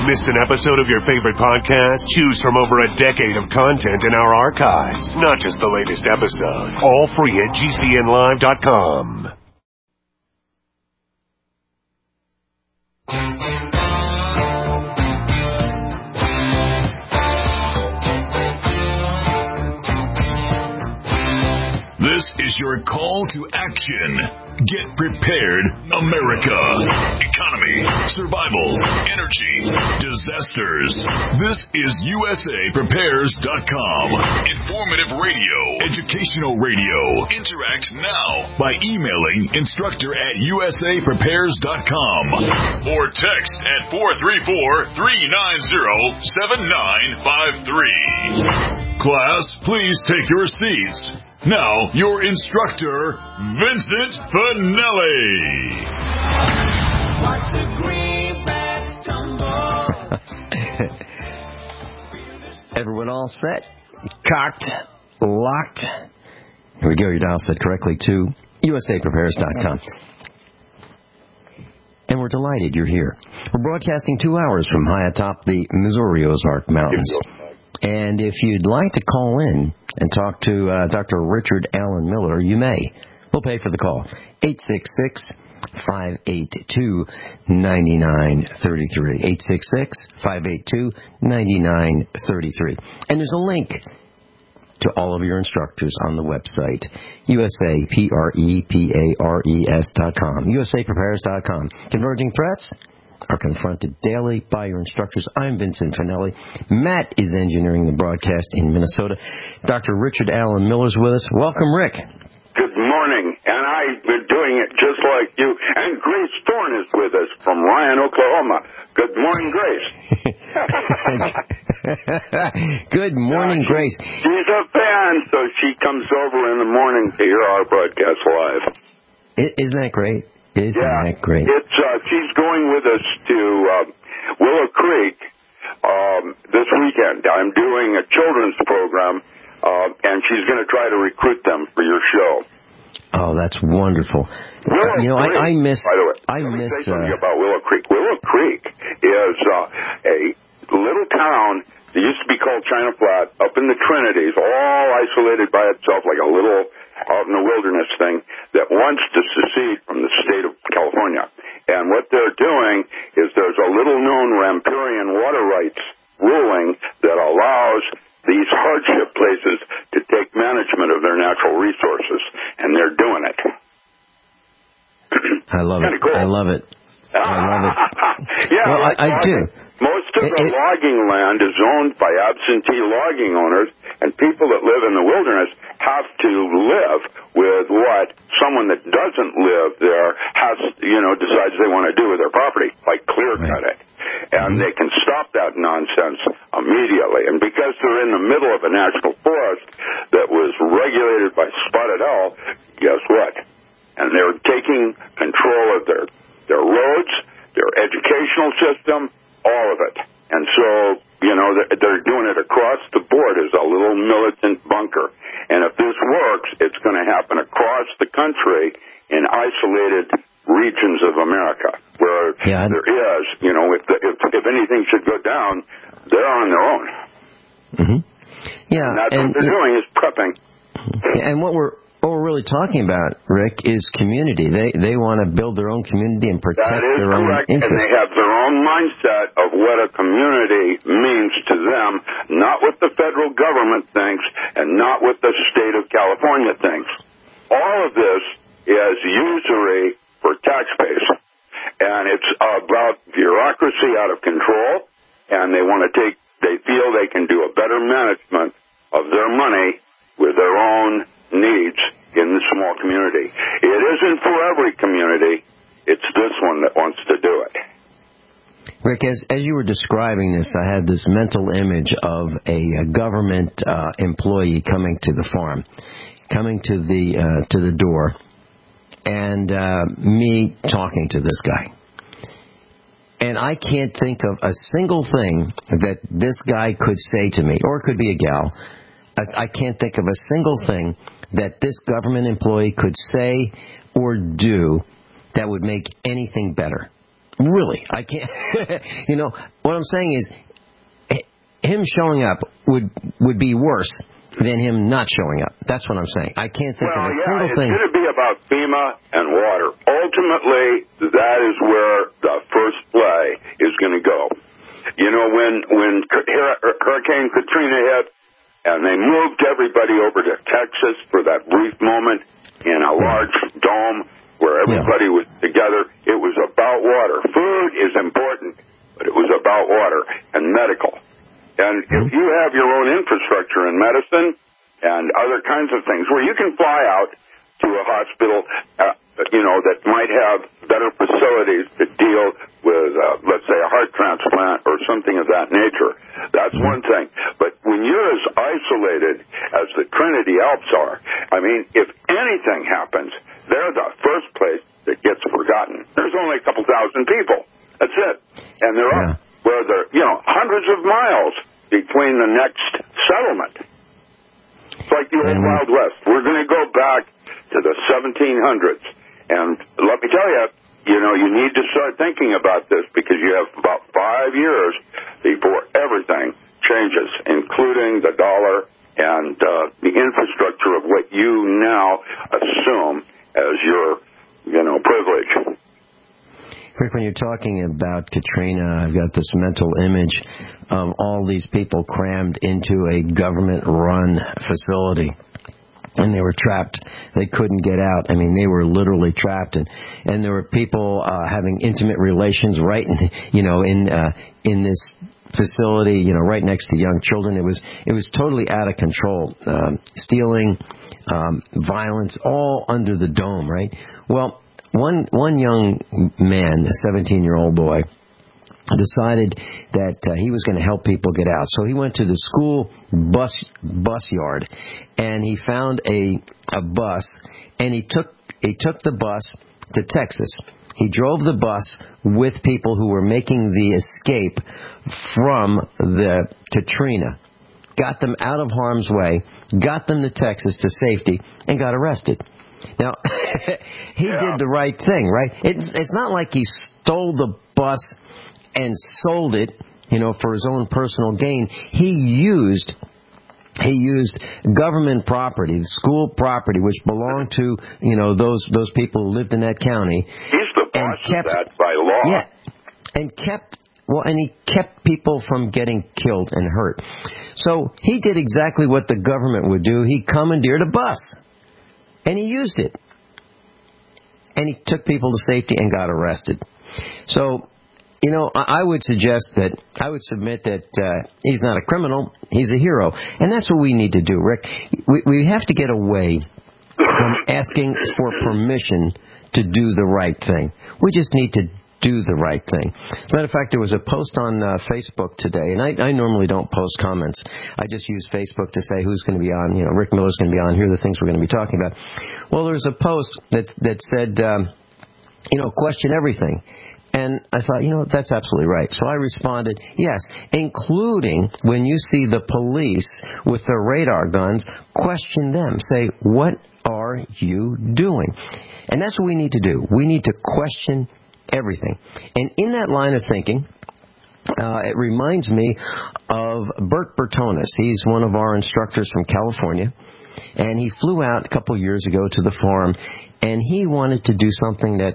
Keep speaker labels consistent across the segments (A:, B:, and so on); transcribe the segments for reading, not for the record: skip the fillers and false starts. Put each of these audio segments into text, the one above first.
A: Missed an episode of your favorite podcast? Choose from over a decade of content in our archives, not just the latest episode. All free at GCNlive.com.
B: This is your call to action. Get prepared, America. Economy, survival, energy, disasters. This is USAPrepares.com. Informative radio, educational radio. Interact now by emailing instructor@USAPrepares.com or text at 434-390-7953. Class, please take your seats. Now, your instructor, Vincent Finelli.
C: Watch the greenbacks tumble.
D: Everyone all set? Cocked? Locked? Here we go. Your dial set correctly to USAPrepares.com. And we're delighted you're here. We're broadcasting 2 hours from high atop the Missouri Ozark Mountains. And if you'd like to call in and talk to Dr. Richard Allen Miller, you may. We'll pay for the call. 866-582-9933. 866-582-9933. And there's a link to all of your instructors on the website, USAPREPARES.com. USAPrepares.com. Converging threats are confronted daily by your instructors. I'm Vincent Finelli. Matt is engineering the broadcast in Minnesota. Dr. Richard Allen Miller's with us. Welcome, Rick.
E: Good morning, and I've been doing it just like you. And Grace Thorne is with us from Ryan, Oklahoma. Good morning, Grace.
D: Good morning, Grace.
E: She's a fan, so she comes over in the morning to hear our broadcast live.
D: Isn't that great? Isn't that great?
E: It's she's going with us to Willow Creek this weekend. I'm doing a children's program, and she's going to try to recruit them for your show.
D: Oh, that's wonderful.
E: Willow Creek,
D: I miss.
E: By the way,
D: let
E: me say something about Willow Creek. Willow Creek is a little town that used to be called China Flat up in the Trinities, all isolated by itself like a little out in the wilderness thing that wants to secede from the state of California. And what they're doing is there's a little-known riparian water rights ruling that allows these hardship places to take management of their natural resources, and they're doing it.
D: I love it.
E: Cool.
D: I love it. I love it.
E: Yeah,
D: well, I do.
E: Most of the logging land is owned by absentee logging owners, and people that live in the wilderness have to live with what someone that doesn't live there has, decides they want to do with their property, like clear-cut it. And they can stop that nonsense immediately. And because they're in the middle of a national forest that was regulated by Spotted Owl, guess what? And they're taking control of their roads, their educational system, all of it. And so, they're doing it across the board as a little militant bunker. And if this works, it's going to happen across the country in isolated regions of America where there is, if anything should go down, they're on their own.
D: Mm-hmm. Yeah.
E: And that's what they're doing is prepping.
D: And what we're really talking about, Rick, is community. They want to build their own community and protect their own interests.
E: And they have their own mindset of what a community means to them, not what the federal government thinks and not what the state of California thinks. All of this is usury for taxpayers. And it's about bureaucracy out of control, and they feel they can do a better management of their money with their own needs in the small community. It isn't for every community. It's this one that wants to do it.
D: Rick, as you were describing this, I had this mental image of a government employee coming to the farm, coming to the door, and me talking to this guy. And I can't think of a single thing that this guy could say to me, or it could be a gal. I can't think of a single thing that this government employee could say or do that would make anything better. Really, I can't. You know, what I'm saying is, him showing up would be worse than him not showing up. That's what I'm saying. I can't think of a single thing.
E: It's going to be about FEMA and water. Ultimately, that is where the first play is going to go. You know, when Hurricane Katrina hit, and they moved everybody over to Texas for that brief moment in a large dome where everybody was together, it was about water. Food is important, but it was about water and medical. And if you have your own infrastructure in medicine and other kinds of things where you can fly out to a hospital, that might have better facilities to deal with, let's say, a heart transplant or something of that nature, that's one thing. But when you're as isolated as the Trinity Alps are, I mean, if anything happens, they're the first place that gets forgotten. There's only a couple thousand people. That's it. And they're up where they're, hundreds of miles between the next settlement. It's like the old Wild West. We're going to go back to the 1700s. And let me tell you, you need to start thinking about this because you have about 5 years before everything changes, including the dollar and the infrastructure of what you now assume as your, privilege.
D: Rick, when you're talking about Katrina, I've got this mental image of all these people crammed into a government-run facility. And they were trapped. They couldn't get out. I mean, they were literally trapped. And there were people having intimate relations right in this facility, right next to young children. It was totally out of control. Stealing, violence, all under the dome, right? Well, one young man, a 17-year-old boy, decided that he was going to help people get out. So he went to the school bus yard, and he found a bus, and he took the bus to Texas. He drove the bus with people who were making the escape from the Katrina, got them out of harm's way, got them to Texas to safety, and got arrested. Now, he did the right thing, right? It's not like he stole the bus and sold it, for his own personal gain. He used government property, school property, which belonged to, those people who lived in that county.
E: He's the boss of that by law.
D: Yeah, and he kept people from getting killed and hurt. So he did exactly what the government would do. He commandeered a bus, and he used it. And he took people to safety and got arrested. So, I would submit that he's not a criminal, he's a hero. And that's what we need to do, Rick. We have to get away from asking for permission to do the right thing. We just need to do the right thing. As a matter of fact, there was a post on Facebook today, and I normally don't post comments. I just use Facebook to say who's going to be on. Rick Miller's going to be on. Here are the things we're going to be talking about. Well, there's a post that said, question everything. And I thought, that's absolutely right. So I responded, yes, including when you see the police with their radar guns, question them. Say, what are you doing? And that's what we need to do. We need to question everything. And in that line of thinking, it reminds me of Bert Bertonis. He's one of our instructors from California. And he flew out a couple years ago to the farm, and he wanted to do something that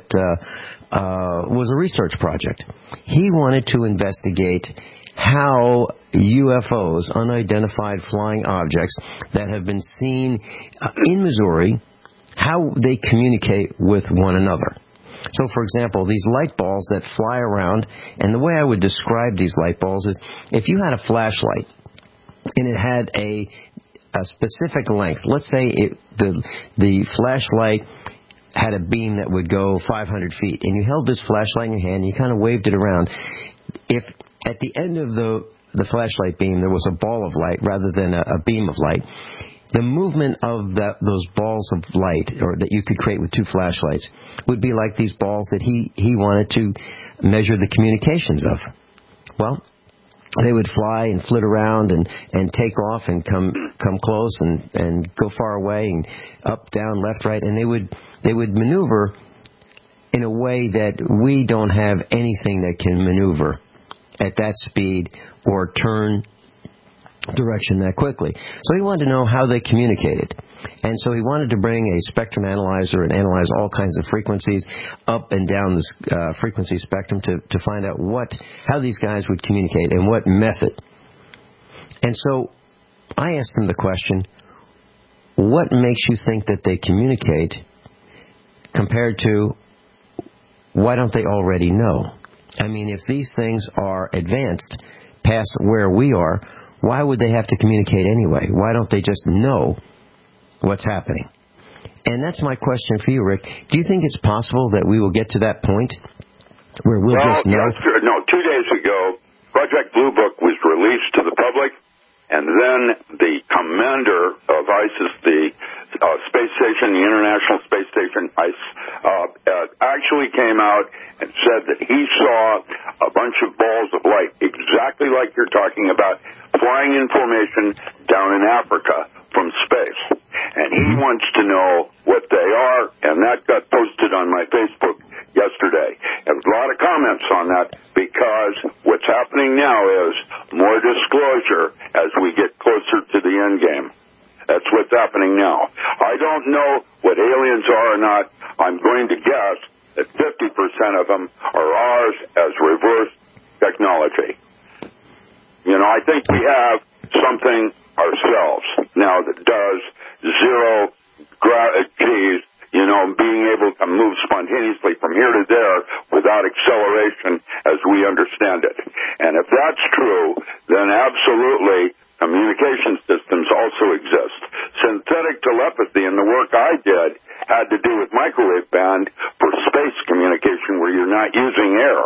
D: was a research project. He wanted to investigate how UFOs, unidentified flying objects that have been seen in Missouri, how they communicate with one another. So, for example, these light balls that fly around, and the way I would describe these light balls is if you had a flashlight and it had a specific length. Let's say the flashlight had a beam that would go 500 feet, and you held this flashlight in your hand, and you kind of waved it around. If at the end of the flashlight beam there was a ball of light rather than a beam of light, the movement of those balls of light, or that you could create with two flashlights, would be like these balls that he wanted to measure the communications of. Well, they would fly and flit around and take off and come close and go far away and up, down, left, right, and they would maneuver in a way that we don't have anything that can maneuver at that speed or turn direction that quickly. So he wanted to know how they communicated. And so he wanted to bring a spectrum analyzer and analyze all kinds of frequencies up and down the frequency spectrum to find out how these guys would communicate and what method. And so I asked him the question, what makes you think that they communicate compared to why don't they already know? I mean, if these things are advanced past where we are, why would they have to communicate anyway? Why don't they just know what's happening? And that's my question for you, Rick. Do you think it's possible that we will get to that point where we'll just know?
E: No, 2 days ago, Project Blue Book was released to the public, and then the commander of ISIS, the space station, the International Space Station, actually came out and said that he saw a bunch of balls of light, exactly like you're talking about, flying in formation down in Africa from space. And he wants to know what they are, and that got posted on my Facebook yesterday. And a lot of comments on that, because what's happening now is more disclosure as we get closer to the end game. That's what's happening now. I don't know what aliens are or not. I'm going to guess that 50% of them are ours as reverse technology. You know, I think we have something ourselves now that does zero G's, you know, being able to move spontaneously from here to there without acceleration as we understand it. And if that's true, then absolutely communication systems also exist. Synthetic telepathy and the work I did had to do with microwave band for space communication where you're not using air.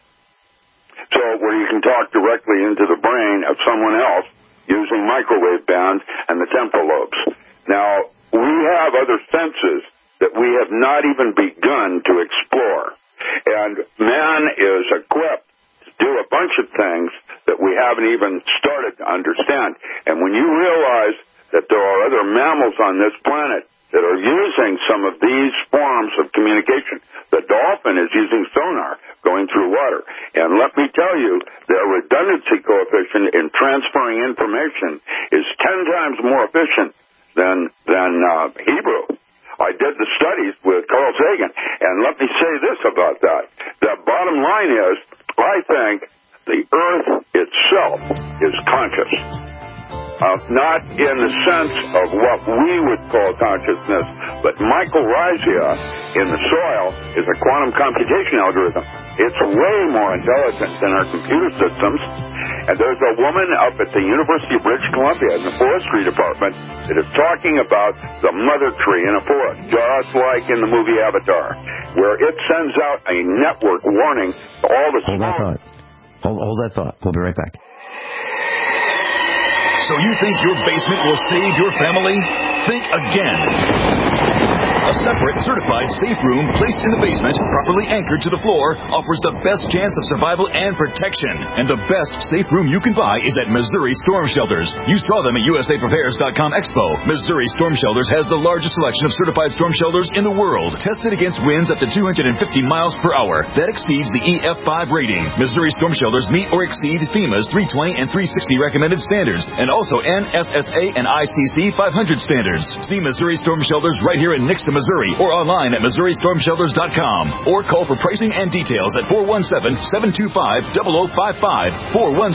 E: So where you can talk directly into the brain of someone else using microwave band and the temporal lobes. Now, we have other senses that we have not even begun to explore. And man is equipped to do a bunch of things that we haven't even started to understand. And when you realize that there are other mammals on this planet that are using some of these forms of communication, the dolphin is using sonar going through water. And let me tell you, their redundancy coefficient in transferring information is 10 times more efficient than Hebrew. I did the studies with Carl Sagan, and let me say this about that. The bottom line is, I think the Earth itself is conscious. Not in the sense of what we would call consciousness, but mycorrhiza in the soil is a quantum computation algorithm. It's way more intelligent than our computer systems. And there's a woman up at the University of British Columbia in the forestry department that is talking about the mother tree in a forest, just like in the movie Avatar, where it sends out a network warning to all the...
D: Hold that thought. We'll be right back.
B: So you think your basement will save your family? Think again. A separate, certified safe room placed in the basement, properly anchored to the floor, offers the best chance of survival and protection. And the best safe room you can buy is at Missouri Storm Shelters. You saw them at USAPrepares.com Expo. Missouri Storm Shelters has the largest selection of certified storm shelters in the world, tested against winds up to 250 miles per hour. That exceeds the EF5 rating. Missouri Storm Shelters meet or exceed FEMA's 320 and 360 recommended standards, and also NSSA and ICC 500 standards. See Missouri Storm Shelters right here in Nixon, Missouri, or online at MissouriStormShelters.com, or call for pricing and details at 417-725-0055,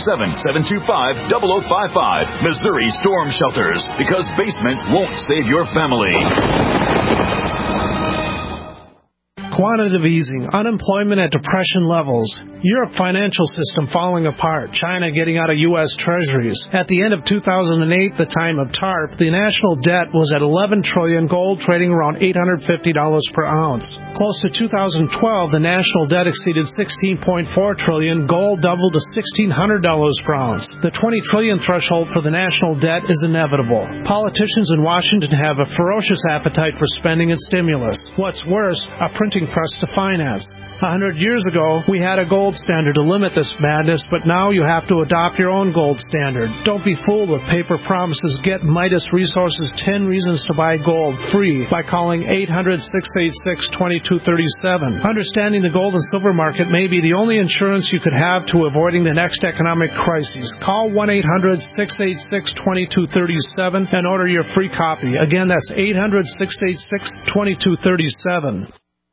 B: 417-725-0055. Missouri Storm Shelters, because basements won't save your family.
F: Quantitative easing, unemployment at depression levels, Europe financial system falling apart, China getting out of U.S. treasuries. At the end of 2008, the time of TARP, the national debt was at $11 trillion, gold trading around $850 per ounce. Close to 2012, the national debt exceeded $16.4 trillion, gold doubled to $1,600 per ounce. The $20 trillion threshold for the national debt is inevitable. Politicians in Washington have a ferocious appetite for spending and stimulus. What's worse, a printing printing press to finance. 100 years ago, we had a gold standard to limit this madness, but now you have to adopt your own gold standard. Don't be fooled with paper promises. Get Midas Resources 10 Reasons to Buy Gold free by calling 800-686-2237. Understanding the gold and silver market may be the only insurance you could have to avoiding the next economic crisis. Call 1-800-686-2237 and order your free copy. Again, that's 800-686-2237.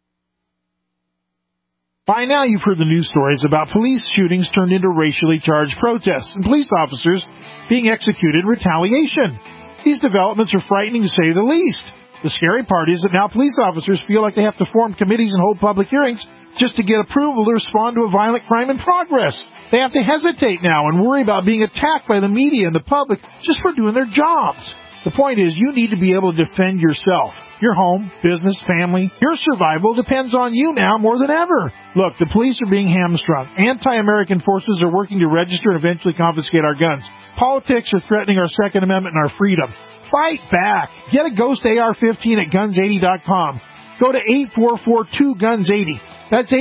G: By now, you've heard the news stories about police shootings turned into racially charged protests and police officers being executed in retaliation. These developments are frightening to say the least. The scary part is that now police officers feel like they have to form committees and hold public hearings just to get approval to respond to a violent crime in progress. They have to hesitate now and worry about being attacked by the media and the public just for doing their jobs. The point is, you need to be able to defend yourself. Your home, business, family, your survival depends on you now more than ever. Look, the police are being hamstrung. Anti-American forces are working to register and eventually confiscate our guns. Politics are threatening our Second Amendment and our freedom. Fight back. Get a Ghost AR-15 at guns80.com. Go to 844-2-GUNS-80. That's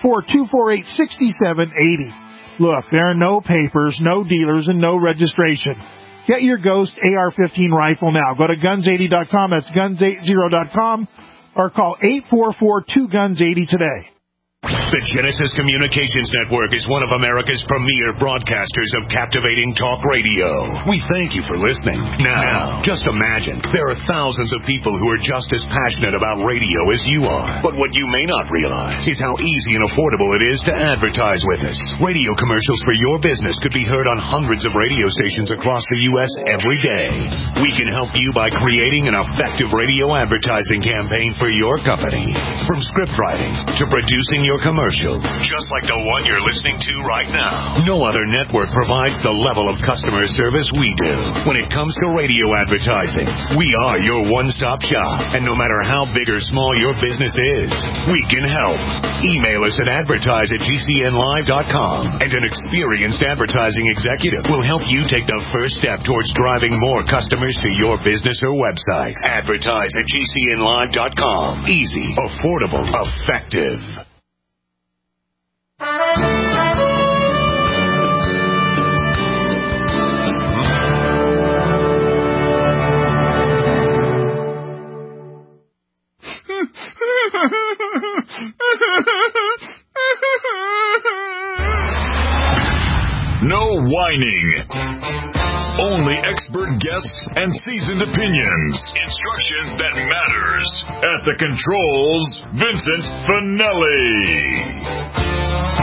G: 844-248-6780. Look, there are no papers, no dealers, and no registration. Get your Ghost AR-15 rifle now. Go to guns80.com, that's guns80.com, or call 844-2-GUNS-80 today.
A: The Genesis Communications Network is one of America's premier broadcasters of captivating talk radio. We thank you for listening. Now, just imagine, there are thousands of people who are just as passionate about radio as you are. But what you may not realize is how easy and affordable it is to advertise with us. Radio commercials for your business could be heard on hundreds of radio stations across the U.S. every day. We can help you by creating an effective radio advertising campaign for your company. From script writing to producing your commercial, just like the one you're listening to right now. No other network provides the level of customer service we do. When it comes to radio advertising, we are your one-stop shop. And no matter how big or small your business is, we can help. Email us at advertise@gcnlive.com, and an experienced advertising executive will help you take the first step towards driving more customers to your business or website. Advertise@gcnlive.com. Easy, affordable, effective.
B: No whining. Only expert guests and seasoned opinions. Instruction that matters. At the controls, Vincent Finelli.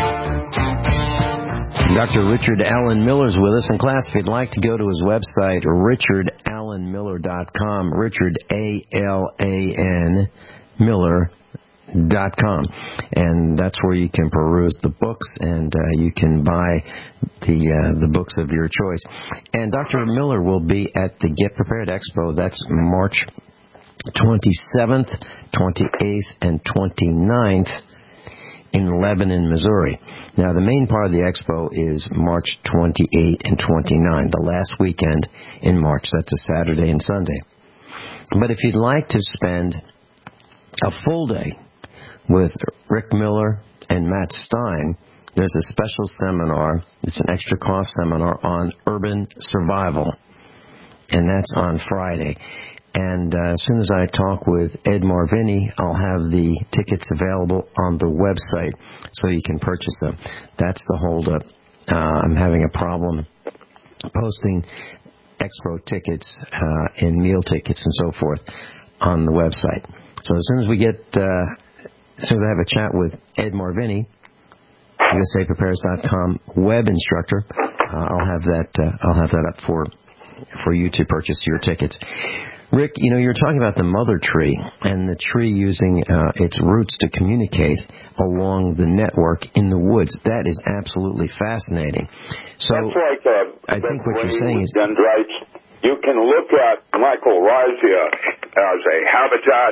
D: Dr. Richard Alan Miller's with us in class. If you'd like to go to his website, richardalanmiller.com, Richard, A-L-A-N, Miller.com. And that's where you can peruse the books, and you can buy the books of your choice. And Dr. Miller will be at the Get Prepared Expo. That's March 27th, 28th, and 29th. In Lebanon, Missouri. Now, the main part of the expo is March 28 and 29, the last weekend in March. That's a Saturday and Sunday. But if you'd like to spend a full day with Rick Miller and Matt Stein, there's a special seminar. It's an extra cost seminar on urban survival, and that's on Friday. And as soon as I talk with Ed Marvini, I'll have the tickets available on the website so you can purchase them. That's the holdup. I'm having a problem posting expo tickets and meal tickets and so forth on the website. So as soon as I have a chat with Ed Marvini, USAPrepares.com web instructor, I'll have that up for you to purchase your tickets. Rick, you're talking about the mother tree and the tree using its roots to communicate along the network in the woods. That is absolutely fascinating. So
E: that's like
D: I think what you're saying is
E: dendrites. You can look at mycorrhizae as a habitat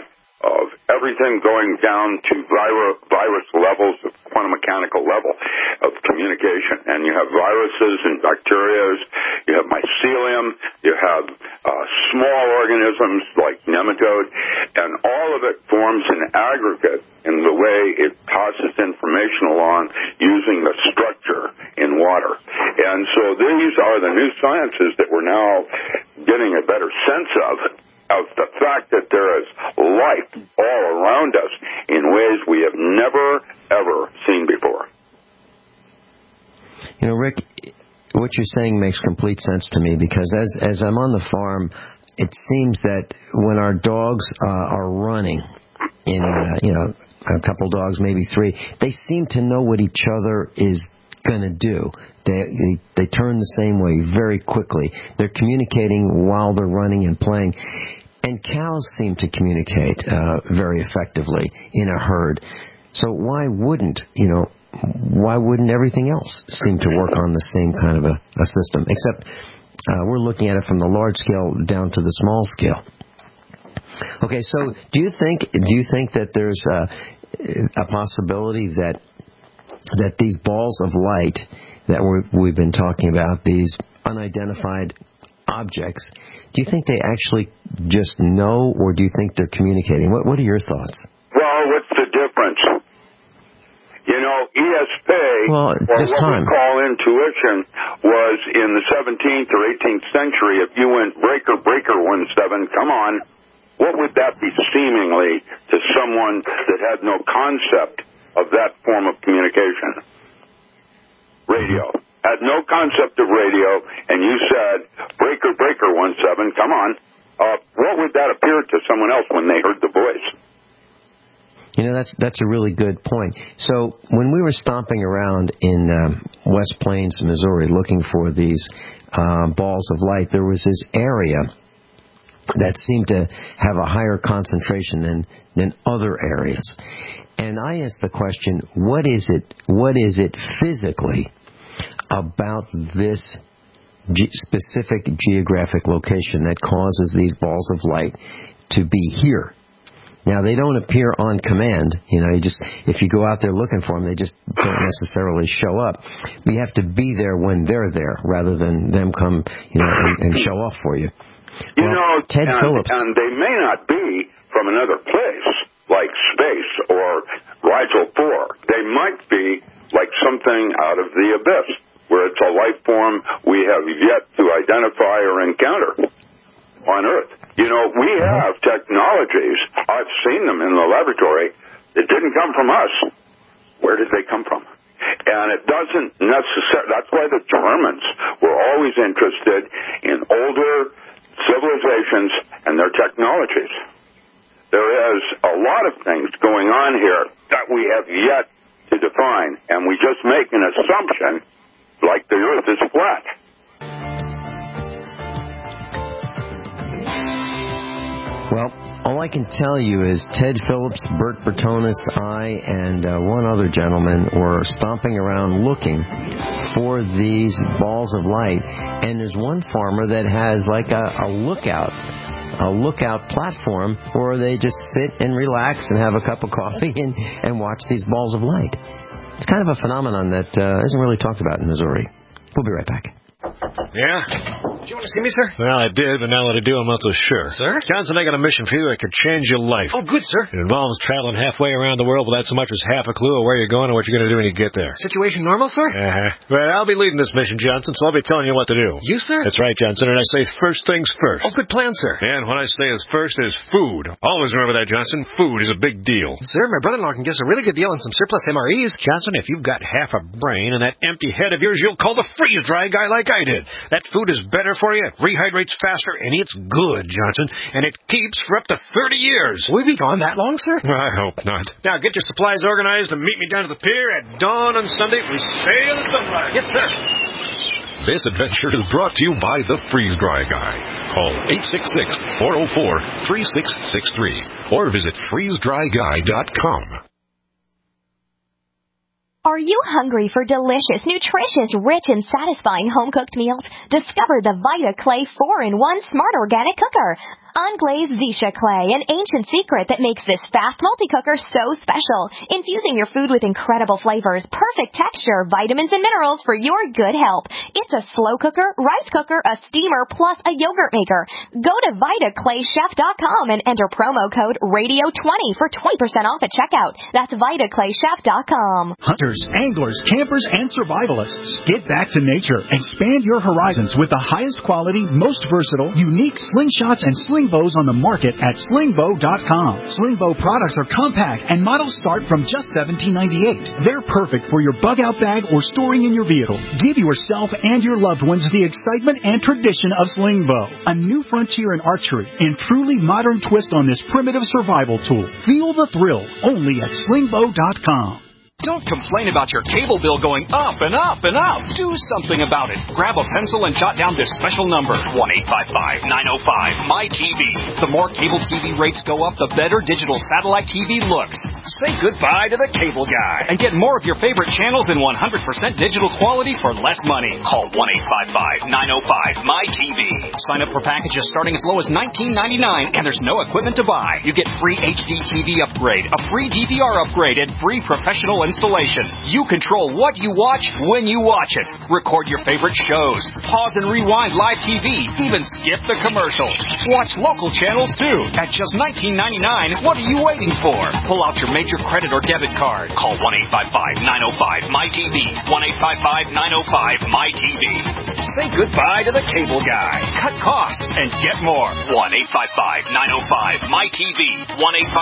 E: of everything going down to virus levels, of quantum mechanical level of communication. And you have viruses and bacteria, you have mycelium, you have small organisms like nematode, and all of it forms an aggregate in the way it passes information along using the structure in water. And so these are the new sciences that we're now getting a better sense of the fact that there is life all around us in ways we have never, ever seen before.
D: You know, Rick, what you're saying makes complete sense to me, because as I'm on the farm, it seems that when our dogs are running in, a couple dogs, maybe three, they seem to know what each other is going to do. They turn the same way very quickly. They're communicating while they're running and playing. And cows seem to communicate very effectively in a herd. So why wouldn't everything else seem to work on the same kind of a system? Except we're looking at it from the large scale down to the small scale. Okay, so do you think that there's a possibility that these balls of light that we've been talking about, these unidentified objects, do you think they actually just know, or do you think they're communicating? What are your thoughts?
E: Well, what's the difference? You know, ESP, or what we call intuition, was in the 17th or 18th century. If you went breaker 17, come on, what would that be seemingly to someone that had no concept of that form of communication? Radio. Had no concept of radio, and you said, breaker 17, come on. What would that appear to someone else when they heard the voice?
D: You know, that's a really good point. So when we were stomping around in West Plains, Missouri, looking for these balls of light, there was this area that seemed to have a higher concentration than other areas. And I asked the question, what is it physically about this specific geographic location that causes these balls of light to be here? Now, they don't appear on command. You know, if you go out there looking for them, they just don't necessarily show up. But you have to be there when they're there, rather than them come, and show off for you. Ted Phillips,
E: and they may not be from another place, like space or Rigel 4. They might be like something out of the abyss, where it's a life form we have yet to identify or encounter on Earth. You know, we have technologies, I've seen them in the laboratory, that didn't come from us. Where did they come from? And it doesn't necessarily, that's why the Germans were always interested in older civilizations and their technologies. There is a lot of things going on here that we have yet to define, and we just make an assumption like the Earth is flat.
D: Well, all I can tell you is Ted Phillips, Bert Bertonis, I, and one other gentleman were stomping around looking for these balls of light. And there's one farmer that has like a lookout platform where they just sit and relax and have a cup of coffee and watch these balls of light. It's kind of a phenomenon that isn't really talked about in Missouri. We'll be right back.
H: Yeah? Did you want to see me, sir? Well, I did, but now that I do, I'm not so sure. Sir? Johnson, I got a mission for you that could change your life. Oh, good, sir. It involves traveling halfway around the world without so much as half a clue of where you're going or what you're going to do when you get there. Situation normal, sir? Uh-huh. Well, I'll be leading this mission, Johnson, so I'll be telling you what to do. You, sir? That's right, Johnson, and I say first things first. Oh, good plan, sir. And what I say is first is food. Always remember that, Johnson. Food is a big deal. Sir, my brother-in-law can get us a really good deal on some surplus MREs. Johnson, if you've got half a brain and that empty head of yours, you'll call the freeze-dry guy like I did. That food is better for you, it rehydrates faster, and it's good, Johnson. And it keeps for up to 30 years. Will we be gone that long, sir? I hope not. Now, get your supplies organized and meet me down to the pier at dawn on Sunday. We sail at sunrise. Yes, sir.
I: This adventure is brought to you by the Freeze Dry Guy. Call 866-404-3663 or visit freezedryguy.com.
J: Are you hungry for delicious, nutritious, rich, and satisfying home-cooked meals? Discover the Vita Clay 4-in-1 Smart Organic Cooker. Unglazed Zisha clay, an ancient secret that makes this fast multi-cooker so special. Infusing your food with incredible flavors, perfect texture, vitamins and minerals for your good health. It's a slow cooker, rice cooker, a steamer, plus a yogurt maker. Go to VitaClayChef.com and enter promo code RADIO20 for 20% off at checkout. That's VitaClayChef.com.
K: Hunters, anglers, campers, and survivalists. Get back to nature. Expand your horizons with the highest quality, most versatile, unique slingshots and sling bows on the market at slingbow.com. Slingbow products are compact and models start from just $17.98. They're perfect for your bug-out bag or storing in your vehicle. Give yourself and your loved ones the excitement and tradition of Slingbow, a new frontier in archery and truly modern twist on this primitive survival tool. Feel the thrill only at slingbow.com.
L: Don't complain about your cable bill going up and up and up. Do something about it. Grab a pencil and jot down this special number, 1-855-905-MY-TV. The more cable TV rates go up, the better digital satellite TV looks. Say goodbye to the cable guy and get more of your favorite channels in 100% digital quality for less money. Call 1-855-905-MY-TV. Sign up for packages starting as low as $19.99, and there's no equipment to buy. You get free HD TV upgrade, a free DVR upgrade, and free professional installation. You control what you watch when you watch it. Record your favorite shows. Pause and rewind live TV. Even skip the commercials. Watch local channels too. At just $19.99, what are you waiting for? Pull out your major credit or debit card. Call 1-855-905-MY-TV. 1-855-905-MY-TV. Say goodbye to the cable guy. Cut costs and get more. 1-855-905-MY-TV.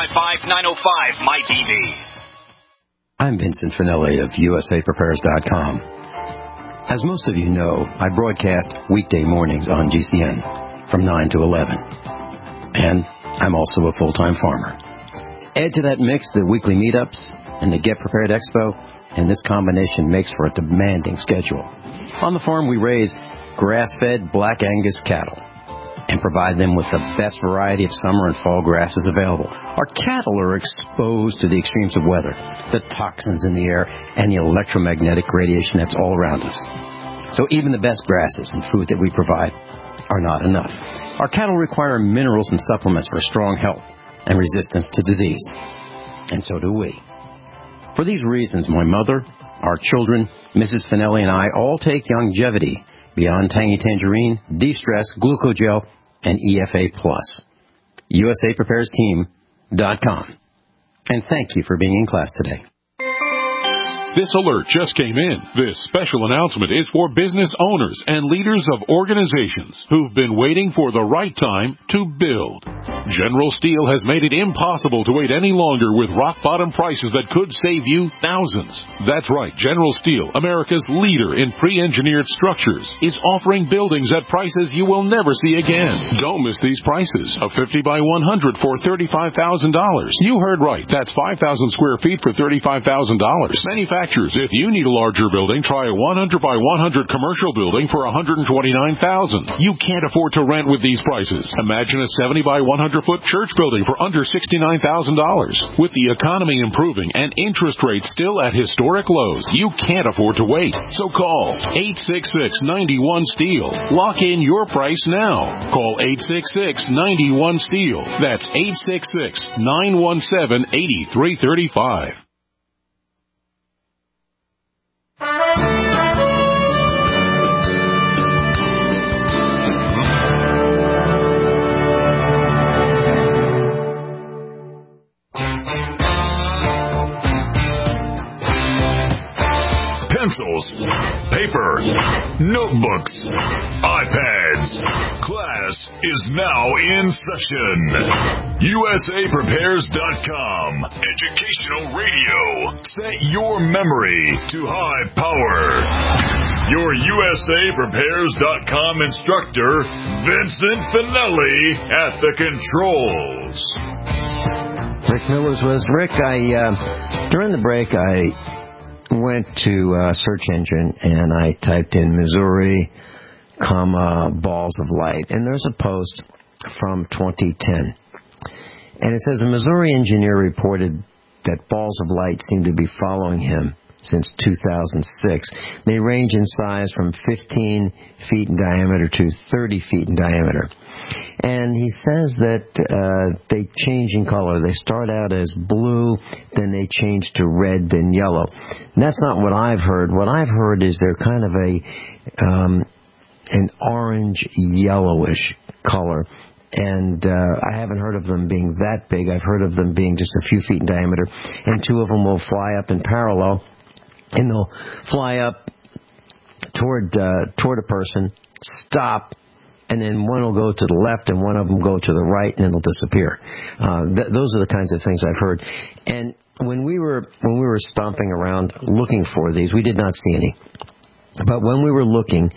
L: 1-855-905-MY-TV.
D: I'm Vincent Finelli of USAPrepares.com. As most of you know, I broadcast weekday mornings on GCN from 9 to 11. And I'm also a full-time farmer. Add to that mix the weekly meetups and the Get Prepared Expo, and this combination makes for a demanding schedule. On the farm, we raise grass-fed Black Angus cattle and provide them with the best variety of summer and fall grasses available. Our cattle are exposed to the extremes of weather, the toxins in the air, and the electromagnetic radiation that's all around us. So even the best grasses and food that we provide are not enough. Our cattle require minerals and supplements for strong health and resistance to disease. And so do we. For these reasons, my mother, our children, Mrs. Finelli, and I all take Longevity, Beyond Tangy Tangerine, De-Stress, Glucogel, and EFA+. USAPreparesTeam.com. And thank you for being in class today.
M: This alert just came in. This special announcement is for business owners and leaders of organizations who've been waiting for the right time to build. General Steel has made it impossible to wait any longer with rock-bottom prices that could save you thousands. That's right. General Steel, America's leader in pre-engineered structures, is offering buildings at prices you will never see again. Don't miss these prices. A 50 by 100 for $35,000. You heard right. That's 5,000 square feet for $35,000. Manufacturers, if you need a larger building, try a 100 by 100 commercial building for $129,000. You can't afford to rent with these prices. Imagine a 70 by 100 foot church building for under $69,000. With the economy improving and interest rates still at historic lows, you can't afford to wait. So call 866-91-STEEL. Lock in your price now. Call 866-91-STEEL. That's 866-917-8335.
A: Pencils, paper, notebooks, iPads. Class is now in session. USAPrepares.com. Educational radio. Set your memory to high power. Your USAPrepares.com instructor, Vincent Finelli, at the controls.
D: Rick Millers was Rick. During the break, I went to a search engine and I typed in Missouri, balls of light. And there's a post from 2010. And it says a Missouri engineer reported that balls of light seemed to be following him since 2006. They range in size from 15 feet in diameter to 30 feet in diameter. And he says that they change in color. They start out as blue, then they change to red, then yellow. And that's not what I've heard. What I've heard is they're kind of an orange yellowish color. And I haven't heard of them being that big. I've heard of them being just a few feet in diameter. And two of them will fly up in parallel, and they'll fly up toward a person, stop, and then one will go to the left and one of them go to the right, and then they'll disappear. Those are the kinds of things I've heard. And when we were stomping around looking for these, we did not see any. But when we were looking,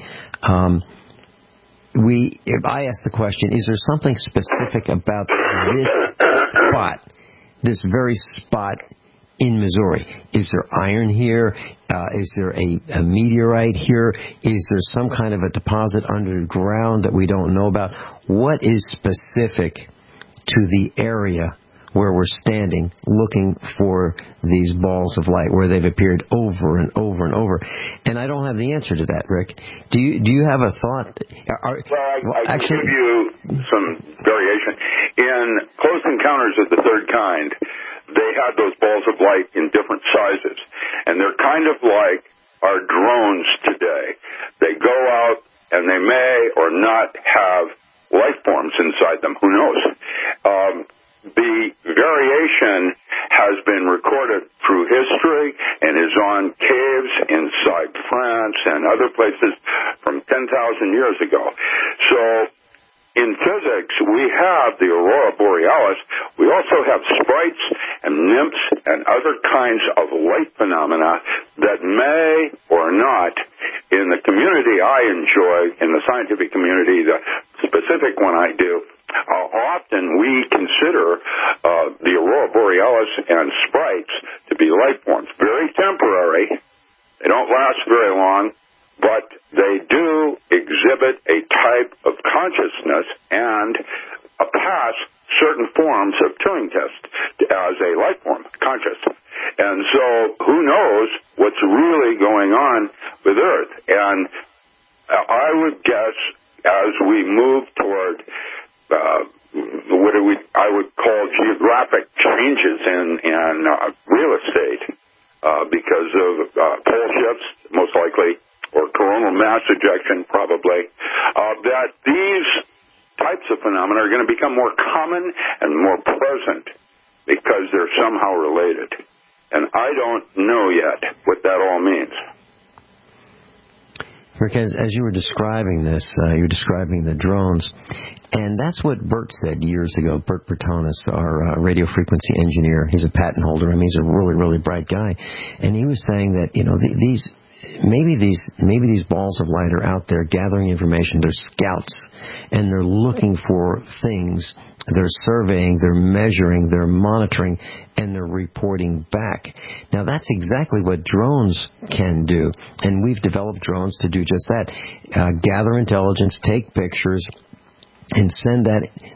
D: I asked the question, is there something specific about this spot, this very spot in Missouri? Is there iron here? Is there a meteorite here? Is there some kind of a deposit underground that we don't know about? What is specific to the area where we're standing looking for these balls of light, where they've appeared over and over and over? And I don't have the answer to that, Rick. Do you have a thought?
E: I can give you some variation. In Close Encounters of the Third Kind, they had those balls of light in different sizes. And they're kind of like our drones today. They go out and they may or not have life forms inside them. Who knows? The variation has been recorded through history and is on caves inside France and other places from 10,000 years ago. So in physics, we have the aurora borealis. We also have sprites and nymphs and other kinds of light phenomena that may or not, in the community I enjoy, in the scientific community, the specific one I do, often we consider the aurora borealis and sprites to be life forms. Very temporary. They don't last very long, but they do exhibit a type of consciousness and pass certain forms of Turing test as a life form, conscious. And so who knows what's really going on with Earth? And I would guess as we move toward I would call geographic changes in real estate because of pole shifts, most likely, or coronal mass ejection, probably, that these types of phenomena are going to become more common and more present because they're somehow related. And I don't know yet what that all means.
D: Rick, as you were describing this, you were describing the drones, and that's what Bert said years ago. Bert Bertonis, our radio frequency engineer, he's a patent holder. I mean, he's a really, really bright guy, and he was saying that maybe these balls of light are out there gathering information. They're scouts, and they're looking for things. They're surveying, they're measuring, they're monitoring, and they're reporting back. Now, that's exactly what drones can do, and we've developed drones to do just that. Gather intelligence, take pictures, and send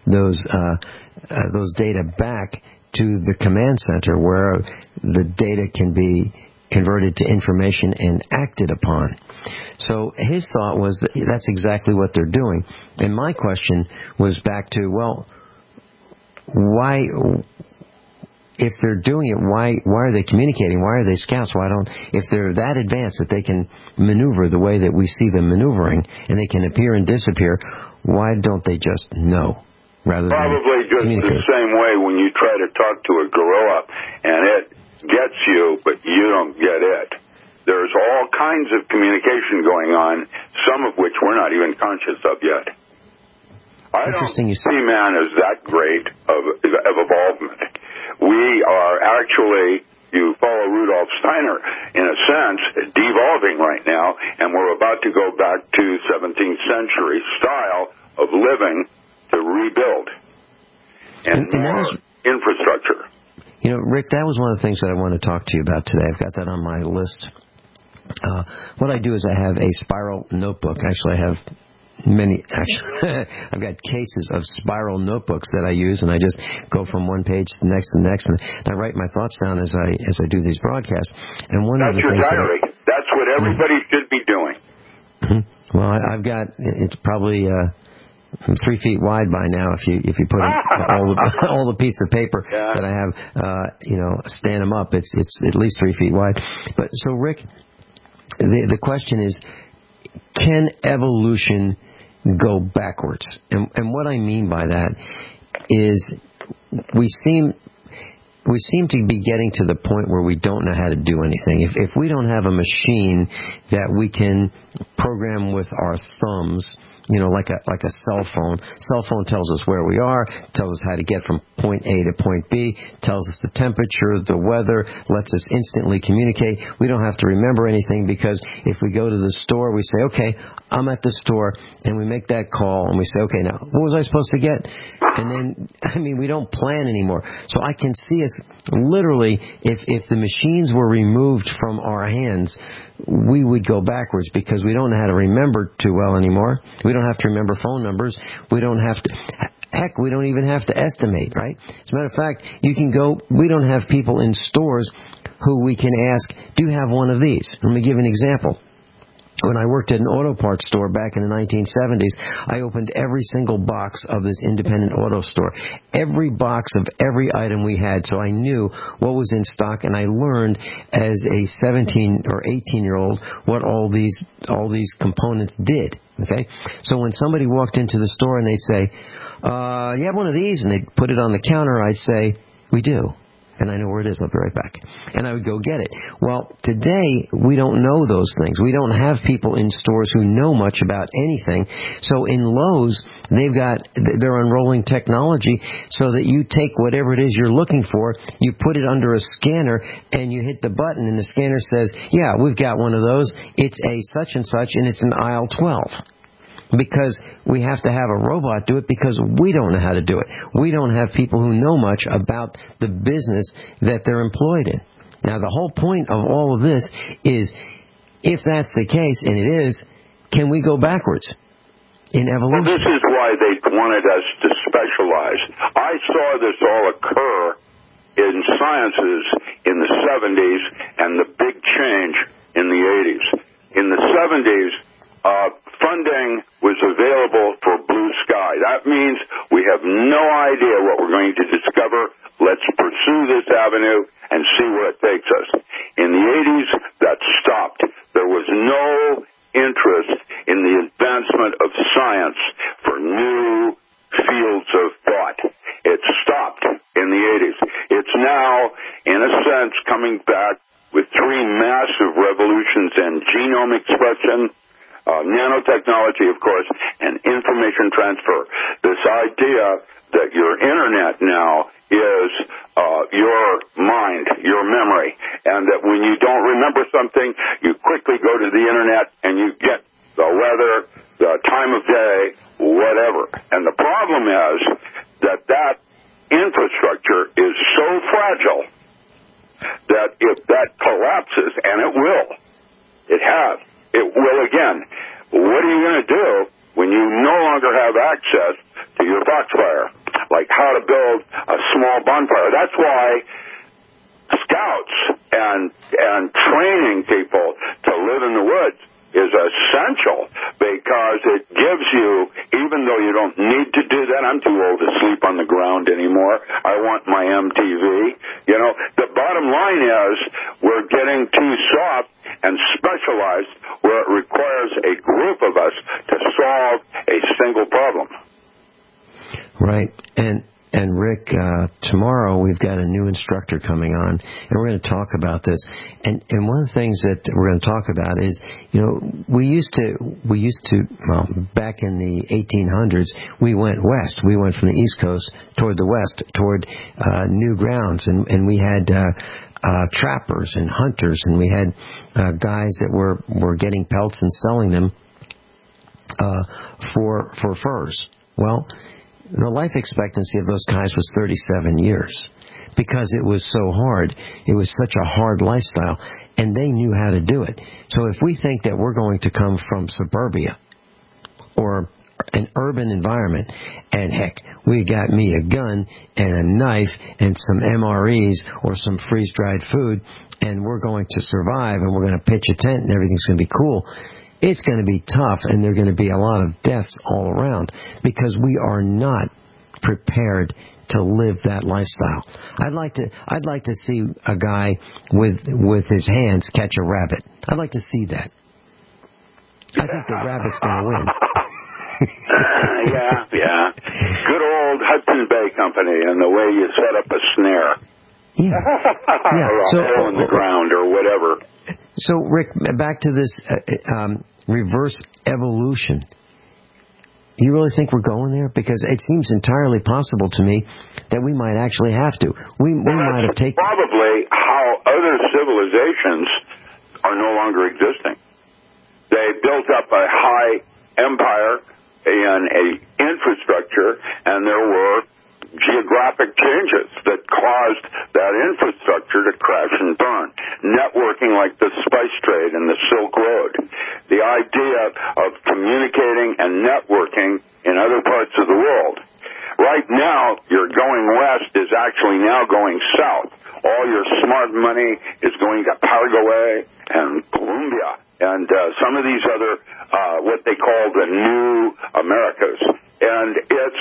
D: those data back to the command center where the data can be converted to information and acted upon. So his thought was that that's exactly what they're doing. And my question was back to, well, why, if they're doing it, why are they communicating? Why are they scouts? If they're that advanced that they can maneuver the way that we see them maneuvering, and they can appear and disappear, why don't they just know rather than
E: probably just
D: communicate?
E: The same way when you try to talk to a gorilla and it gets you, but you don't get it. There's all kinds of communication going on, some of which we're not even conscious of yet. I don't see man as that great of evolvement. We are actually, you follow Rudolf Steiner, in a sense, devolving right now, and we're about to go back to 17th century style of living to rebuild and more infrastructure.
D: You know, Rick, that was one of the things that I want to talk to you about today. I've got that on my list. What I do is I have a spiral notebook. Actually, I have actually, I've got cases of spiral notebooks that I use, and I just go from one page to the next and the next, and I write my thoughts down as I do these broadcasts. And one of the
E: your
D: things
E: diary. That's what everybody should be doing.
D: Mm-hmm. Well, I've got, it's probably 3 feet wide by now if you put all the piece of paper that I have, stand them up. It's at least 3 feet wide. But so, Rick, the question is, can evolution go backwards? And what I mean by that is we seem to be getting to the point where we don't know how to do anything. If we don't have a machine that we can program with our thumbs, like a cell phone. Cell phone tells us where we are, tells us how to get from point A to point B, tells us the temperature, the weather, lets us instantly communicate. We don't have to remember anything because if we go to the store, we say, okay, I'm at the store, and we make that call, and we say, okay, now, what was I supposed to get? And then, we don't plan anymore. So I can see us literally, if the machines were removed from our hands, we would go backwards because we don't know how to remember too well anymore. We don't have to remember phone numbers. We don't have to, heck, we don't even have to estimate, right? As a matter of fact, we don't have people in stores who we can ask, do you have one of these? Let me give an example. When I worked at an auto parts store back in the 1970s, I opened every single box of this independent auto store. Every box of every item we had, so I knew what was in stock, and I learned as a 17 or 18-year-old what all these components did. Okay? So when somebody walked into the store and they'd say, you have one of these? And they'd put it on the counter, I'd say, we do. And I know where it is. I'll be right back. And I would go get it. Well, today, we don't know those things. We don't have people in stores who know much about anything. So in Lowe's, they're unrolling technology so that you take whatever it is you're looking for, you put it under a scanner, and you hit the button, and the scanner says, yeah, we've got one of those. It's a such and such, and it's an aisle 12. Because we have to have a robot do it because we don't know how to do it. We don't have people who know much about the business that they're employed in. Now, the whole point of all of this is, if that's the case, and it is, can we go backwards in evolution?
E: Well, this is why they wanted us to specialize. I saw this all occur in sciences in the 70s and the big change in the 80s. In the 70s, funding was available for blue sky. That means we have no idea what we're going to discover. Let's pursue this avenue and see where it takes us. In the 80s, that stopped. There was no interest in the advancement of science for new fields of thought. It stopped in the 80s. It's now, in a sense, coming back with 3 massive revolutions in genome expression, nanotechnology, of course, and information transfer. This idea that your internet now is your mind, your memory, and that when you don't remember something, you quickly go to the internet and you get the weather, the time of day, whatever. And the problem is that infrastructure is so fragile that if that collapses, and it will, it will again. What are you going to do when you no longer have access to your Foxfire? Like how to build a small bonfire. That's why scouts and training people to live in the woods is essential, because it gives you, even though you don't need to do that, I'm too old to sleep on the ground anymore. I want my MTV. The bottom line is we're getting too soft and specialized where it requires a group of us to solve a single problem.
D: Right. And Rick, tomorrow we've got a new instructor coming on, and we're going to talk about this. And one of the things that we're going to talk about is, we used to, back in the 1800s, we went west. We went from the East Coast toward the west, toward new grounds, and we had trappers and hunters, and we had guys that were getting pelts and selling them for furs. Well, the life expectancy of those guys was 37 years because it was so hard. It was such a hard lifestyle, and they knew how to do it. So if we think that we're going to come from suburbia or urban environment, and heck, we got me a gun and a knife and some MREs or some freeze-dried food, and we're going to survive, and we're going to pitch a tent, and everything's going to be cool. It's going to be tough, and there are going to be a lot of deaths all around because we are not prepared to live that lifestyle. I'd like to see a guy with his hands catch a rabbit. I'd like to see that. I think the rabbit's going to win.
E: Yeah. Good old Hudson Bay Company and the way you set up a snare.
D: Yeah.
E: Or a hole in the ground or whatever.
D: So, Rick, back to this reverse evolution. You really think we're going there? Because it seems entirely possible to me that we might actually have to. We might have taken...
E: Probably how other civilizations are no longer existing. They built up a high empire and a infrastructure, and there were geographic changes that caused that infrastructure to crash and burn. Networking like the spice trade and the Silk Road. The idea of communicating and networking in other parts of the world. Right now, your going west is actually now going south. All your smart money is going to Paraguay and Colombia and some of these other, what they call the new Americas. And it's...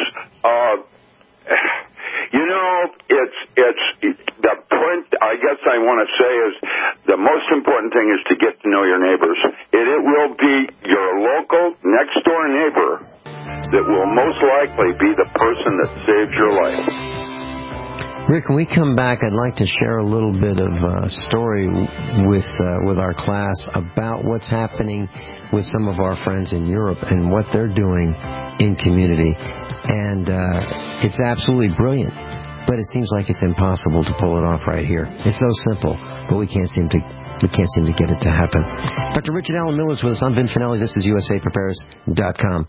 E: it's the point I guess I want to say is the most important thing is to get to know your neighbors. It will be your local next door neighbor that will most likely be the person that saved your life.
D: Rick, when we come back, I'd like to share a little bit of story with our class about what's happening with some of our friends in Europe and what they're doing in community. And it's absolutely brilliant, but it seems like it's impossible to pull it off right here. It's so simple, but we can't seem to get it to happen. Dr. Richard Alan Miller is with us. I'm Vin Finelli. This is USAPrepares.com.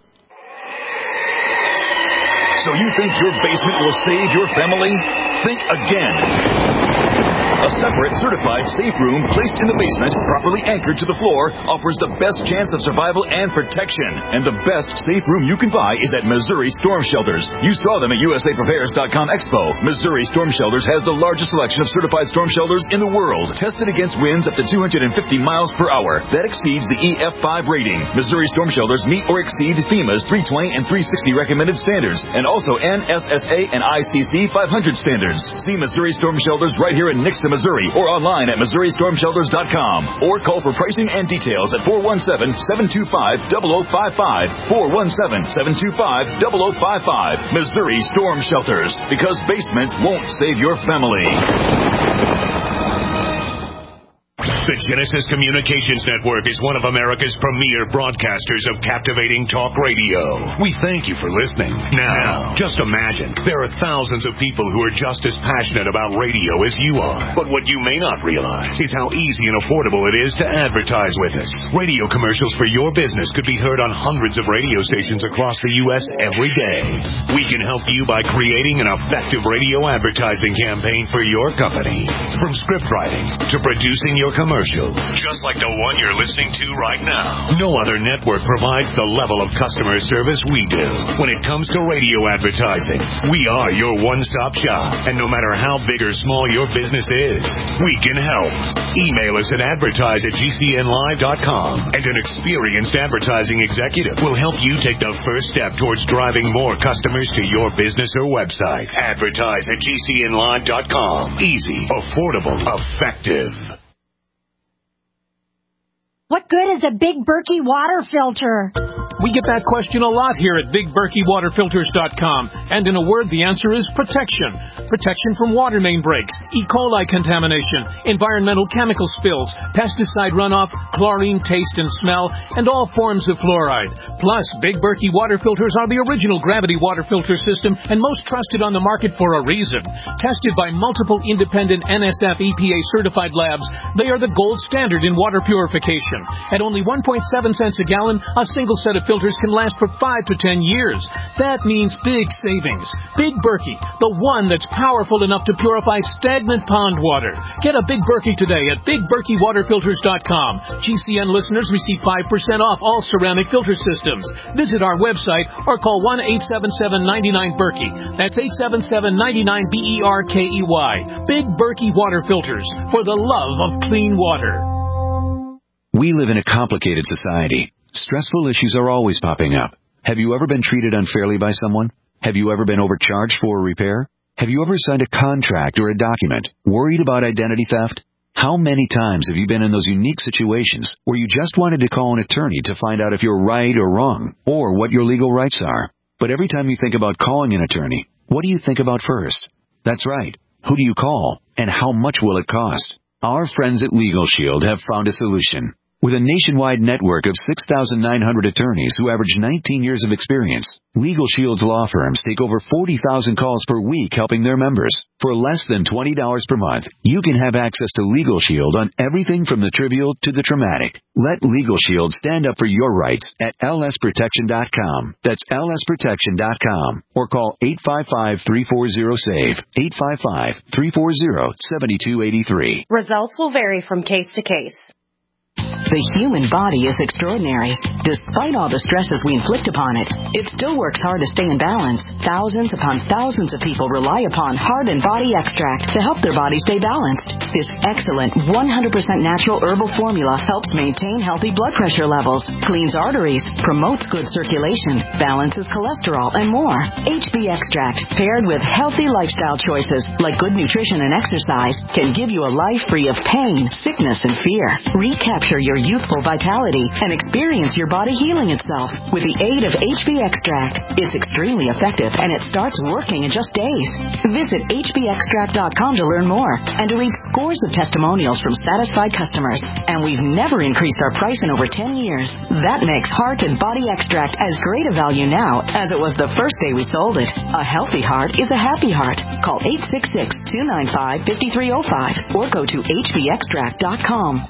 B: So you think your basement will save your family? Think again. A separate, certified safe room placed in the basement, properly anchored to the floor, offers the best chance of survival and protection. And the best safe room you can buy is at Missouri Storm Shelters. You saw them at USAPrepares.com Expo. Missouri Storm Shelters has the largest selection of certified storm shelters in the world, tested against winds up to 250 miles per hour. That exceeds the EF5 rating. Missouri Storm Shelters meet or exceed FEMA's 320 and 360 recommended standards, and also NSSA and ICC 500 standards. See Missouri Storm Shelters right here in Nixon, Missouri, or online at MissouriStormShelters.com, or call for pricing and details at 417-725-0055, 417-725-0055. Missouri Storm Shelters, because basements won't save your family.
A: The Genesis Communications Network is one of America's premier broadcasters of captivating talk radio. We thank you for listening. Now, just imagine, there are thousands of people who are just as passionate about radio as you are. But what you may not realize is how easy and affordable it is to advertise with us. Radio commercials for your business could be heard on hundreds of radio stations across the U.S. every day. We can help you by creating an effective radio advertising campaign for your company. From script writing to producing your commercial, just like the one you're listening to right now. No other network provides the level of customer service we do. When it comes to radio advertising, we are your one-stop shop. And no matter how big or small your business is, we can help. Email us at advertise@gcnlive.com, and an experienced advertising executive will help you take the first step towards driving more customers to your business or website. Advertise@gcnlive.com. Easy, affordable, effective.
N: What good is a Big Berkey water filter?
O: We get that question a lot here at BigBerkeyWaterFilters.com. And in a word, the answer is protection. Protection from water main breaks, E. coli contamination, environmental chemical spills, pesticide runoff, chlorine taste and smell, and all forms of fluoride. Plus, Big Berkey water filters are the original gravity water filter system and most trusted on the market for a reason. Tested by multiple independent NSF EPA certified labs, they are the gold standard in water purification. At only 1.7 cents a gallon, a single set water filters can last for 5 to 10 years. That means big savings. Big Berkey, the one that's powerful enough to purify stagnant pond water. Get a Big Berkey today at BigBerkeyWaterFilters.com. GCN listeners receive 5% off all ceramic filter systems. Visit our website or call 1-877-99-BERKEY. That's 877-99-BERKEY. Big Berkey Water Filters, for the love of clean water.
P: We live in a complicated society. Stressful issues are always popping up. Have you ever been treated unfairly by someone? Have you ever been overcharged for a repair? Have you ever signed a contract or a document worried about identity theft? How many times have you been in those unique situations where you just wanted to call an attorney to find out if you're right or wrong, or what your legal rights are? But every time you think about calling an attorney, what do you think about first? That's right. Who do you call, and how much will it cost? Our friends at Legal Shield have found a solution. With a nationwide network of 6,900 attorneys who average 19 years of experience, Legal Shield's law firms take over 40,000 calls per week helping their members. For less than $20 per month, you can have access to Legal Shield on everything from the trivial to the traumatic. Let Legal Shield stand up for your rights at lsprotection.com. That's lsprotection.com. Or call 855-340-SAVE, 855-340-7283.
Q: Results will vary from case to case.
R: The human body is extraordinary. Despite all the stresses we inflict upon it, it still works hard to stay in balance. Thousands upon thousands of people rely upon Heart and Body Extract to help their body stay balanced. This excellent 100% natural herbal formula helps maintain healthy blood pressure levels, cleans arteries, promotes good circulation, balances cholesterol, and more. HB Extract, paired with healthy lifestyle choices like good nutrition and exercise, can give you a life free of pain, sickness, and fear. Recapture your youthful vitality and experience your body healing itself with the aid of HB Extract. It's extremely effective and it starts working in just days. Visit hbextract.com to learn more and to read scores of testimonials from satisfied customers. And we've never increased our price in over 10 years. That makes Heart and Body Extract as great a value now as it was the first day we sold it. A healthy heart is a happy heart. Call 866-295-5305 or go to hbextract.com.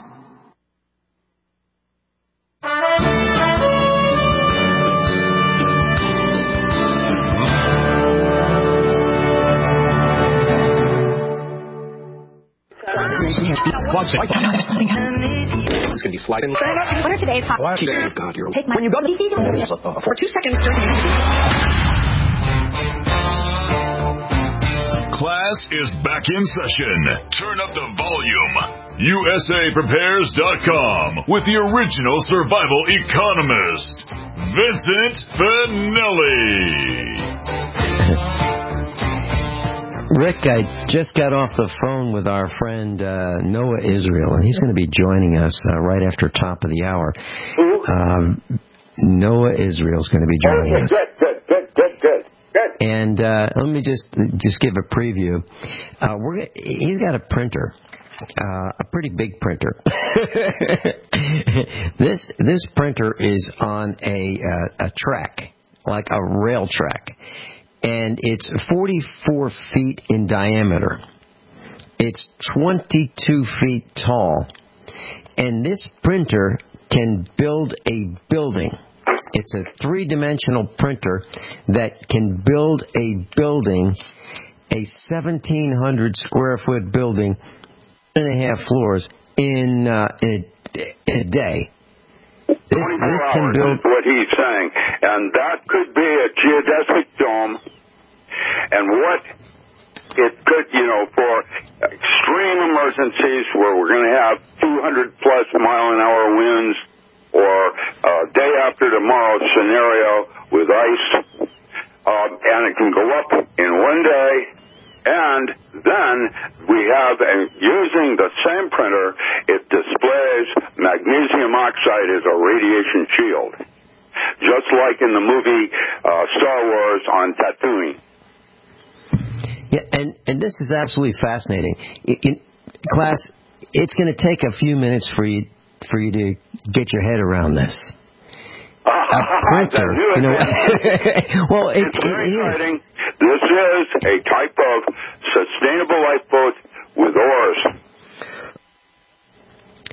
S: It's going to be sliding.
T: What are today's hot?
S: Oh, God, you're...
T: Take my... When you go to the
S: for 2 seconds.
B: Class is back in session. Turn up the volume. USAPrepares.com with the original survival economist, Vincent Finelli.
D: Rick, I just got off the phone with our friend Noah Israel, and he's going to be joining us right after top of the hour. Noah Israel is going to be joining us.
E: Good.
D: And let me just give a preview. He's got a printer, a pretty big printer. This printer is on a track, like a rail track. And it's 44 feet in diameter. It's 22 feet tall. And this printer can build a building. It's a three-dimensional printer that can build a building, a 1,700 square foot building, 1.5 floors in a day. This can build
E: what he's saying, and that could be a geodesic dome, and what it could, for extreme emergencies where we're going to have 200 plus mile an hour winds, or day after tomorrow scenario with ice, and it can go up in one day. And then we have, using the same printer, it displays magnesium oxide as a radiation shield, just like in the movie Star Wars on Tatooine.
D: Yeah, and this is absolutely fascinating. In class, it's going to take a few minutes for you to get your head around this. A printer, well,
E: it's very exciting. This is a type of sustainable lifeboat with oars.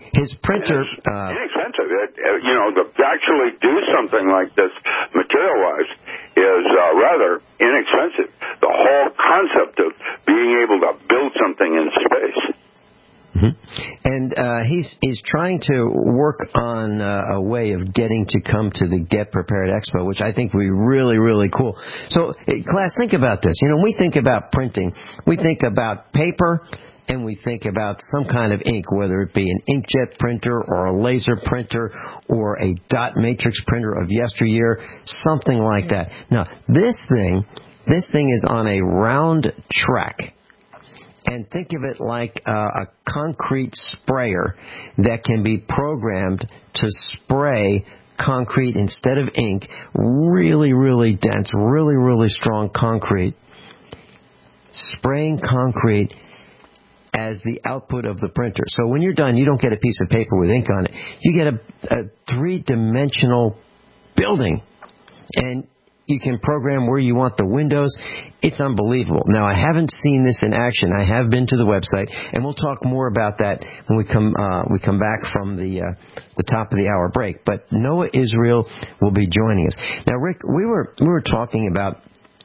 D: His printer...
E: inexpensive. To actually do something like this material-wise is rather inexpensive. The whole concept of being able to build something in space.
D: Mm-hmm. And he's trying to work on a way of getting to come to the Get Prepared Expo, which I think would be really, really cool. So, class, think about this. When we think about printing, we think about paper, and we think about some kind of ink, whether it be an inkjet printer or a laser printer or a dot matrix printer of yesteryear, something like that. Now, this thing is on a round track. And think of it like a concrete sprayer that can be programmed to spray concrete instead of ink, really, really dense, really, really strong concrete, spraying concrete as the output of the printer. So when you're done, you don't get a piece of paper with ink on it. You get a three-dimensional building, and you can program where you want the windows. It's unbelievable. Now, I haven't seen this in action. I have been to the website, and we'll talk more about that when we come back from the top of the hour break. But Noah Israel will be joining us. Now, Rick, we were talking about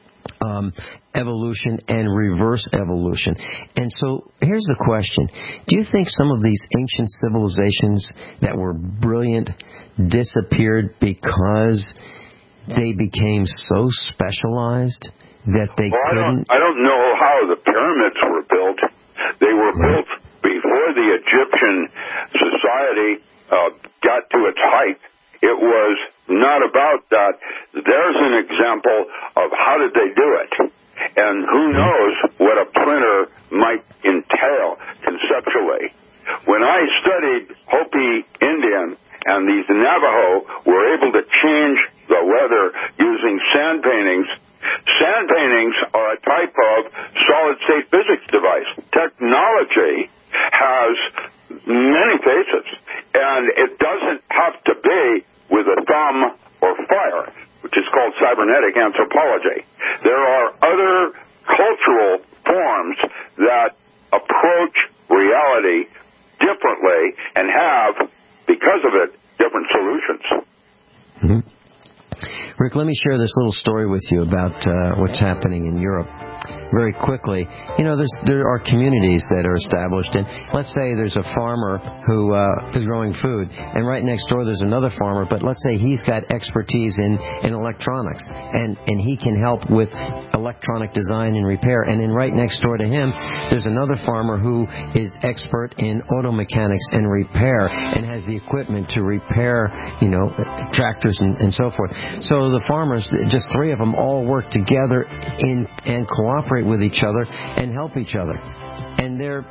D: evolution and reverse evolution. And so here's the question. Do you think some of these ancient civilizations that were brilliant disappeared because they became so specialized that they couldn't...
E: I don't know how the pyramids were built. They were built before the Egyptian society got to its height. It was not about that. There's an example of how did they do it. And who knows what a printer might entail conceptually. When I studied Hopi Indian, and these Navajo were able to change the weather using sand paintings. Sand paintings are a type of solid-state physics device. Technology has many faces, and it doesn't have to be with a thumb or fire, which is called cybernetic anthropology. There are other cultural forms that approach reality differently and have, because of it, different solutions.
D: Mm-hmm. Rick, let me share this little story with you about what's happening in Europe. Very quickly, there are communities that are established, and let's say there's a farmer who is growing food, and right next door there's another farmer, but let's say he's got expertise in electronics, and he can help with electronic design and repair, and then right next door to him there's another farmer who is expert in auto mechanics and repair, and has the equipment to repair, tractors and so forth. So the farmers, just three of them, all work together and cooperate with each other and help each other, and they're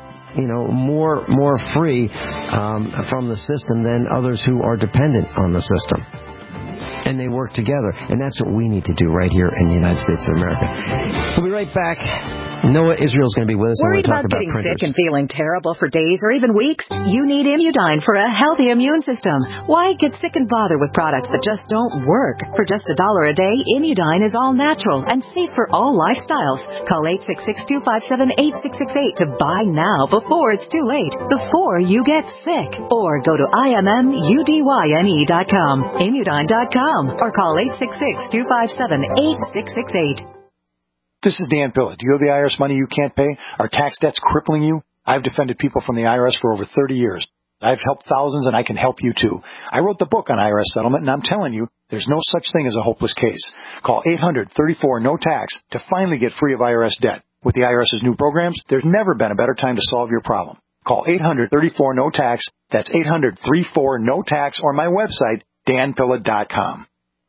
D: more free from the system than others who are dependent on the system, and they work together. And that's what we need to do right here in the United States of America. We'll be right back. Noah Israel's going to be with us.
T: Worried about getting sick and feeling terrible for days or even weeks? You need Immudyne for a healthy immune system. Why get sick and bother with products that just don't work? For just $1 a day, Immudyne is all natural and safe for all lifestyles. Call 866-257-8668 to buy now before it's too late, before you get sick. Or go to IMMUDYNE.com, Immudyne.com, or call 866-257-8668.
U: This is Dan Pilla. Do you owe the IRS money you can't pay? Are tax debts crippling you? I've defended people from the IRS for over 30 years. I've helped thousands, and I can help you too. I wrote the book on IRS settlement, and I'm telling you, there's no such thing as a hopeless case. Call 800-34-NO-TAX to finally get free of IRS debt. With the IRS's new programs, there's never been a better time to solve your problem. Call 800-34-NO-TAX. That's 800-34-NO-TAX, or my website, danpilla.com.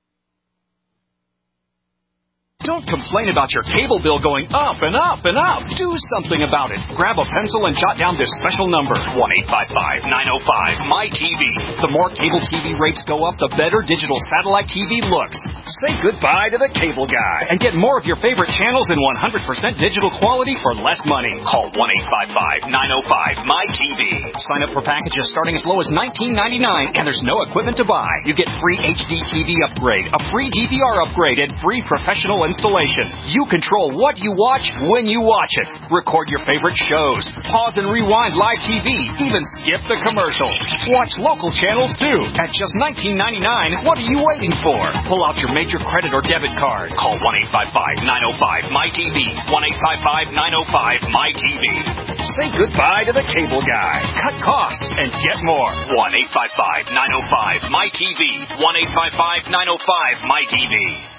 L: Don't complain about your cable bill going up and up and up. Do something about it. Grab a pencil and jot down this special number, 1-855-905-MY-TV. The more cable TV rates go up, the better digital satellite TV looks. Say goodbye to the cable guy and get more of your favorite channels in 100% digital quality for less money. Call 1-855-905-MY-TV. Sign up for packages starting as low as $19.99, and there's no equipment to buy. You get free HD TV upgrade, a free DVR upgrade, and free professional installation. installation. You control what you watch when you watch it. Record your favorite shows. Pause and rewind live TV. Even skip the commercials. Watch local channels too. At just $19.99, what are you waiting for? Pull out your major credit or debit card. Call 1-855-905-MyTV. 1-855-905-MyTV. Say goodbye to the cable guy. Cut costs and get more. 1-855-905-MyTV. 1-855-905-MyTV.